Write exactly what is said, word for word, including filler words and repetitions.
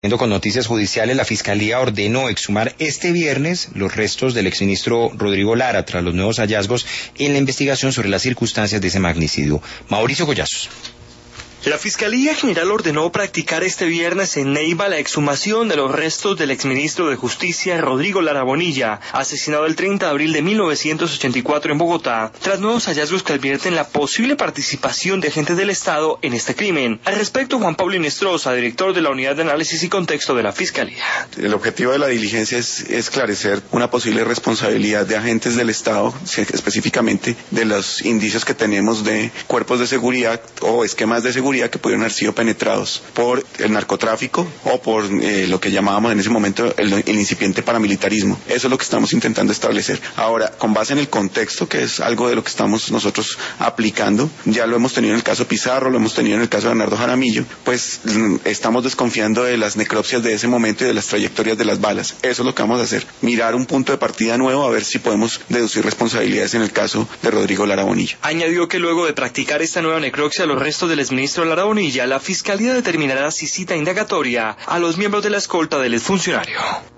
Con noticias judiciales, la Fiscalía ordenó exhumar este viernes los restos del exministro Rodrigo Lara tras los nuevos hallazgos en la investigación sobre las circunstancias de ese magnicidio. Mauricio Collazos. La Fiscalía General ordenó practicar este viernes en Neiva la exhumación de los restos del exministro de Justicia Rodrigo Lara Bonilla, asesinado el treinta de abril de mil novecientos ochenta y cuatro en Bogotá, tras nuevos hallazgos que advierten la posible participación de agentes del Estado en este crimen. Al respecto, Juan Pablo Inestrosa, director de la Unidad de Análisis y Contexto de la Fiscalía. El objetivo de la diligencia es esclarecer una posible responsabilidad de agentes del Estado, específicamente de los indicios que tenemos de cuerpos de seguridad o esquemas de seguridad que pudieron haber sido penetrados por el narcotráfico o por eh, lo que llamábamos en ese momento el, el incipiente paramilitarismo. Eso es lo que estamos intentando establecer. Ahora, con base en el contexto, que es algo de lo que estamos nosotros aplicando, ya lo hemos tenido en el caso Pizarro, lo hemos tenido en el caso de Bernardo Jaramillo, pues estamos desconfiando de las necropsias de ese momento y de las trayectorias de las balas. Eso es lo que vamos a hacer, mirar un punto de partida nuevo a ver si podemos deducir responsabilidades en el caso de Rodrigo Lara Bonilla. Añadió que luego de practicar esta nueva necropsia los restos del exministro Lara Bonilla, la Fiscalía determinará si cita indagatoria a los miembros de la escolta del exfuncionario.